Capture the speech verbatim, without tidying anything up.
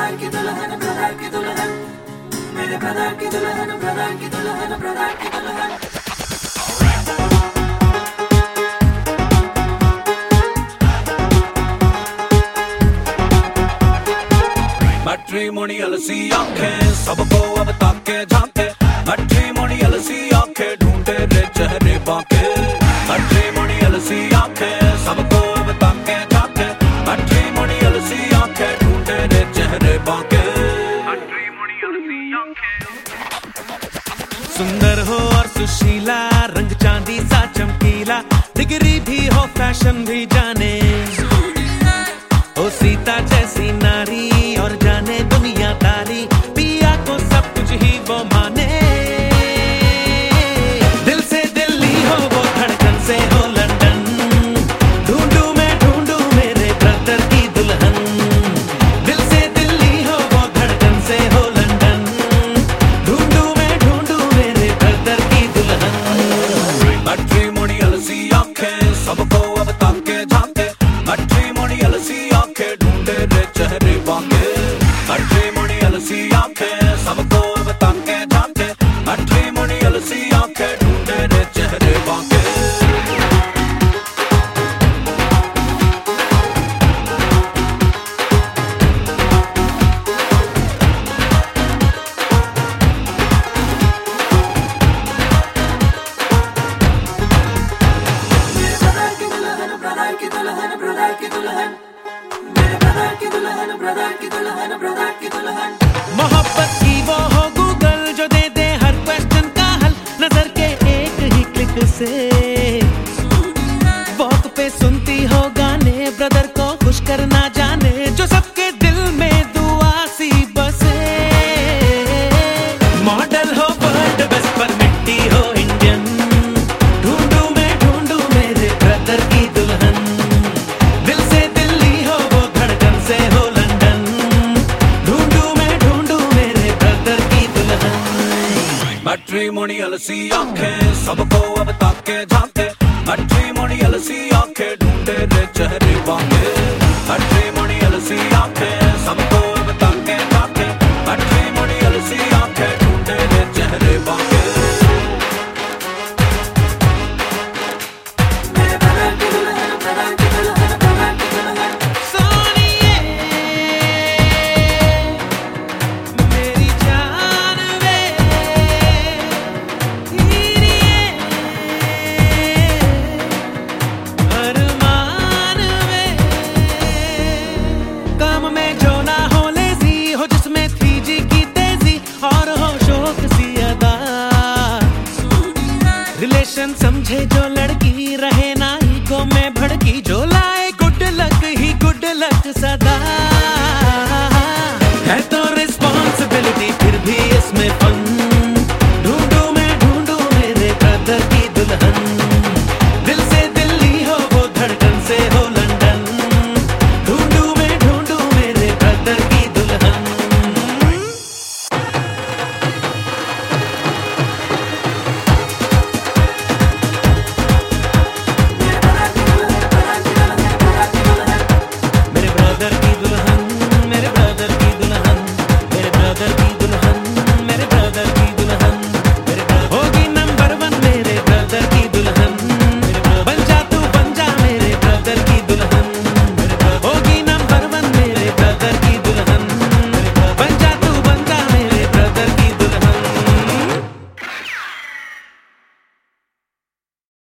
brother की दुल्हन brother की दुल्हन मेरे ब्रदर की दुल्हन ब्रदर की दुल्हन ब्रदर की दुल्हन मैट्रिमोनियल सी आंखें सबको अब ताके झांके मैट्रिमोनियल सी आंखें ढूंढे रे चेहरे बाके मैट्रिमोनियल सी आंखें सबको अब ताके झांके मैट्रिमोनियल सी आंखें ढूंढे रे चेहरे बाके मैट्रिमोनियल सी आंखें सुंदर हो और सुशीला रंग चांदी सा चमकीला डिग्री भी हो फैशन भी जाने ओ सीता जैसी नारी और जाने दुनियादारी पिया को सब कुछ ही वो माने दिल से दिल्ली हो वो धड़कन से हो लंदन ढूंढू मैं ढूंढू मेरे ब्रदर की दुल्हन दिल से दिल्ली हो वो धड़कन से हो लंदन ढूंढू मैं ढूंढू मेरे ब्रदर की दुल्हन मैट्रिमोनियल सी आंखें सबको अब ताके झांके मैट्रिमोनियल सी आंखें ढूंढे रे चेहरे बाके मैट्रिमोनियल सी आंखें सबको अब ताके झांके मैट्रिमोनियल सी आंखें ढूंढे रे चेहरे बाके ब्रदर की दुल्हन ब्रदर की दुल्हन मेरे ब्रदर की दुल्हन ब्रदर की दुल्हन ब्रदर की दुल्हन मोहब्बत की वो हो गूगल जो दे दे हर क्वेश्चन का हल नजर के एक ही क्लिक से वॉक पे सुनती हो गाने ब्रदर को खुश करना जाने जो सबके दिल में दुआ सी बसे मॉडल हो वर्ल्ड बेस्ट पर मिट्टी हो इंडियन ढूंढू मैं ढूंढू मेरे ब्रदर की दुल्हन दिल से दिल्ली हो वो धड़कन से हो लंदन ढूंढू मैं ढूंढू मेरे ब्रदर की दुल्हन मैट्रिमोनियल सी आंखें सबको अब ताके झांके मैट्रिमोनियल सी आंखें ढूंढे रे चेहरे बाके मैट्रिमोनियल सी आंखें सबको अब ताके झांके मैट्रिमोनियल सी आंखें ढूंढे रे चेहरे बाके मेरे ब्रदर की दुल्हन ब्रदर की दुल्हन ब्रदर की दुल्हन सोनिए मेरी जान वे हीरिए अरमान वे काम में जो ना हो लेजी हो जिसमें थ्री जी की तेजी और हो शौक सी अदा रिलेशन समझे जो लड़की रहे ना ईगो में भड़की जो लाए गुड लक ही गुड लक सदा